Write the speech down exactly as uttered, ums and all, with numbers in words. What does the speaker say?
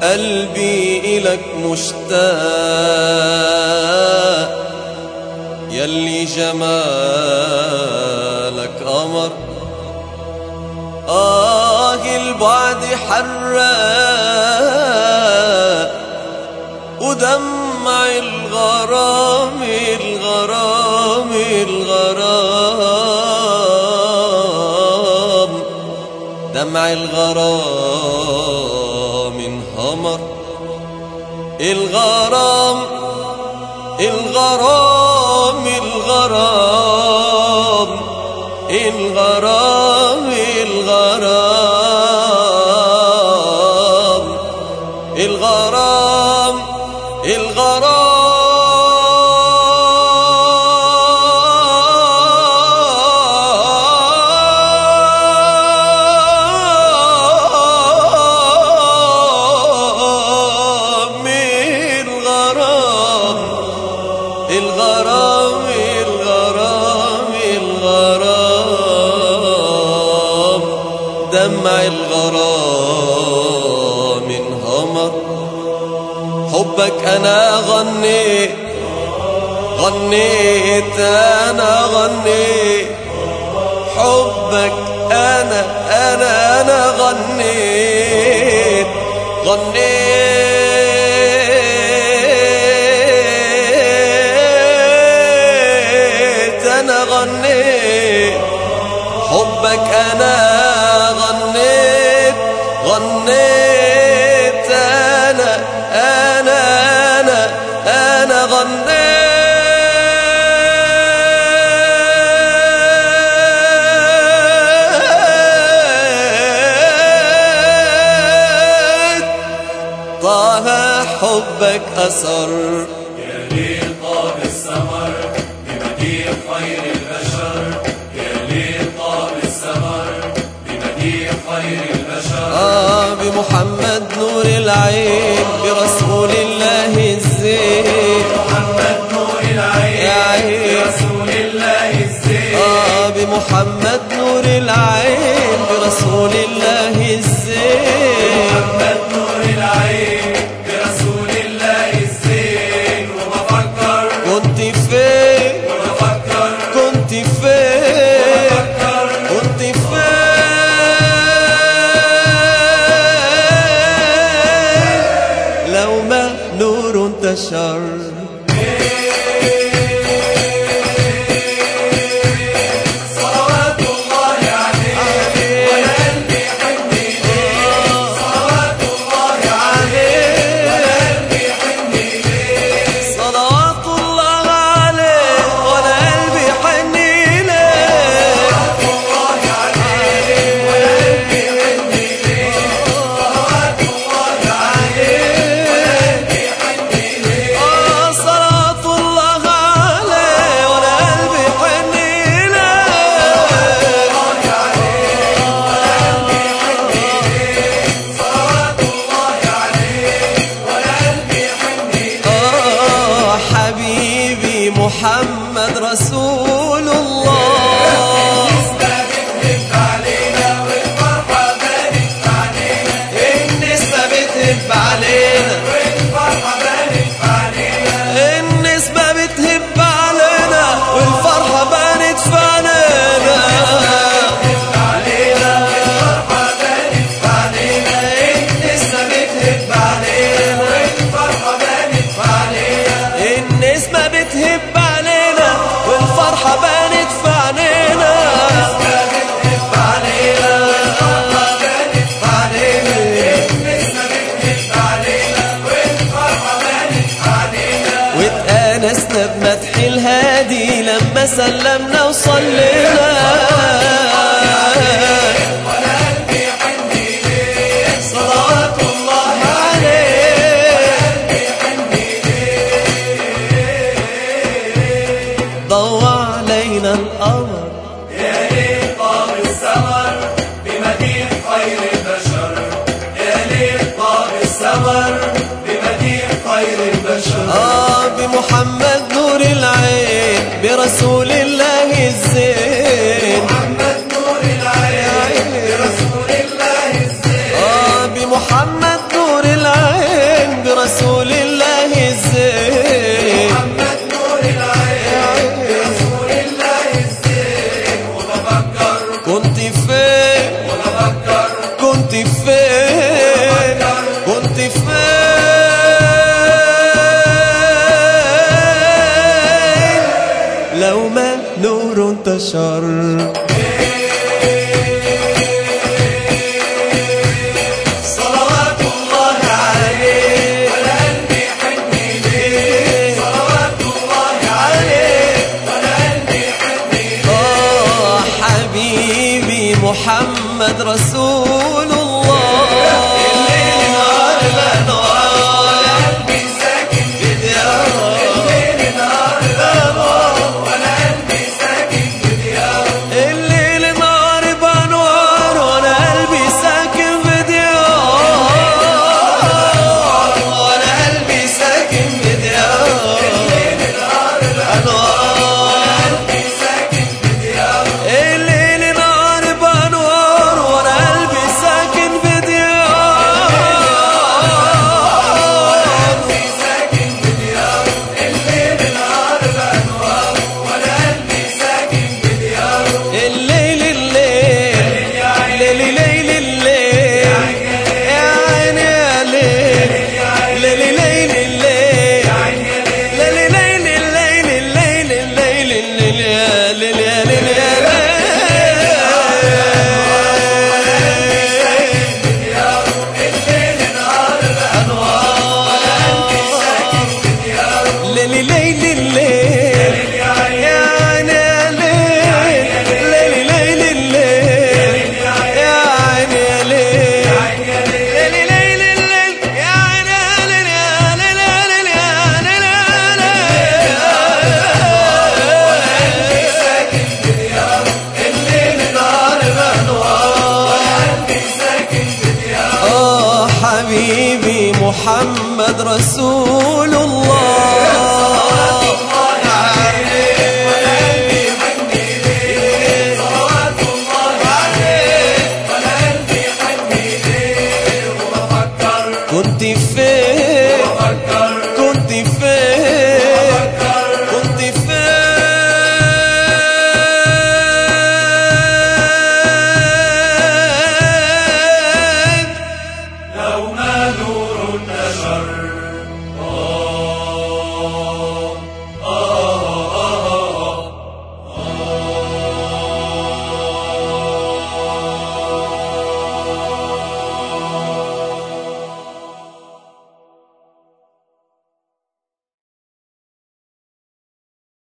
قلبي إلك مشتاق يلي جمالك قمر. آه البعد حراق ودمع الغرام الغرام الغرام دمع الغرام انهمر. الغرام الغرام الغرام الغرام الغرام الغرام الغرام الغرام الغرام الغرام دمع الغرام انهمر. حبك أنا غنيت غنيت أنا غنيت حبك أنا أنا أنا غنيت غنيت أنا غنيت حبك أنا غنيت غنيت أنا أنا أنا أنا غنيت. طه حبك أثر يا ليل طاب السمر بمديح خير البشر. يا ليل طاب السمر بمديح خير البشر. آه بمحمد نور العين برسول الله الزين. محمد نور العين برسول الله الزين. آه بمحمد نور العين برسول الله الزين. محمد نور العين برسول الله الزين. وبفكر كنت فين وبفكر كنت فين وبفكر كنت فين لو ما نور انتشر. صلوات الله عليه وانا قلبي يحن ليه. صلوات الله عليه وانا قلبي يحن ليه. صلوات الله عليه وانا قلبي يحن ليه. الله عليه وانا قلبي يحن ليه. صلوات الله عليه وانا قلبي يحن ليه. آه صلاة الله عليه وانا قلبي يحن ليه. آه حبيبي محمد رسول الله. النسبة بتهب علينا النسبة بتهب علينا والفرحة بانت في عينينا. النسبة بتهب علينا والفرحة بانت في عينينا. واتآنسنا بمدح الهادي لما سلمنا وصلينا. صلوات الله عليه ضوى علينا القمر. يا ليل طاب السمر بمديح خير البشر. يا ليل طاب السمر بمديح خير البشر. آه بمحمد نور العين برسول الله الزين. محمد نور العين برسول الله الزين. آه بمحمد نور العين رسول الله الزين محمد نور العين رسول الله الزين وبفكر كنت فين وبفكر كنت فين كنت فين لو ما نور انتشر صلوات الله عليه ولا قلبي يحن ليه صلوات الله عليه ولا قلبي يحن ليه آه حبيبي محمد رسول الله الليل نهار بنوار ولا قلبي ساكن بدياره الليل نهار بنوار ولا قلبي ساكن بدياره الليل نهار بانوار وانا قلبي ساكن في ديار وانا قلبي ساكن في ديار الليل نهار بنوار قلبي ساكن بدياره الليل نهار بانوار وانا قلبي ساكن في ديار قلبي ساكن بدياره الليل نهار بنوار ولا قلبي ساكن بدياره الليل الليل يا عيني ليل ليل الليل يا عيني يا ليل ليل ليل الليل يا عيني يا ليل ليل ليل الليل الليل الليل الليل يا ليل يا ليل يا الليل نهار بأنوار ولا قلبي ساكن بدياره ليل ليل الليل يا عيني يا عيني يا ليل ليل ليل الليل يا عيني يا ليل يا عيني يا ليل ليل ليل الليل يا عيني يا ليل يا ليل يا ليل يا ليل قلبي ساكن بدياره الليل نهار بأنوار ولا قلبي ساكن بدياره آه حبيبي محمد رسول الله الله عليه ولا قلبي يحن ليه صلوات الله عليه ولا قلبي يحن ليه وبفكر كنت فين وبفكر كنت فين